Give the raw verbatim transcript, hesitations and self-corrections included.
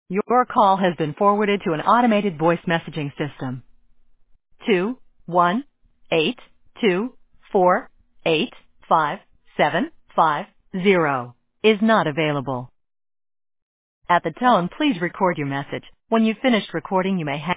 Your call has been forwarded to an automated voice messaging system. Two one eight two four eight five seven five zero is not available. At the tone, please record your message. When you've finished recording, you may hang